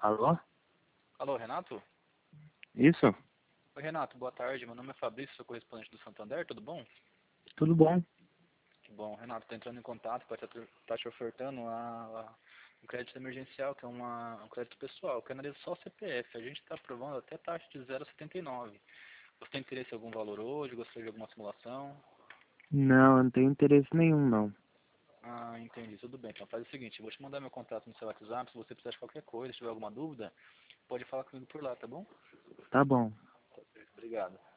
Alô? Alô, Renato? Isso? Oi, Renato, boa tarde. Meu nome é Fabrício, sou correspondente do Santander, tudo bom? Tudo bom? Que bom. Renato, estou entrando em contato para estar te ofertando um crédito emergencial, que é um crédito pessoal, que analisa só o CPF. A gente está aprovando até taxa de 0,79. Você tem interesse em algum valor hoje? Gostaria de alguma simulação? Não, eu não tenho interesse nenhum, não. Ah, entendi. Tudo bem. Então faz o seguinte, eu vou te mandar meu contato no seu WhatsApp. Se você precisar de qualquer coisa, se tiver alguma dúvida, pode falar comigo por lá, tá bom? Tá bom. Obrigado.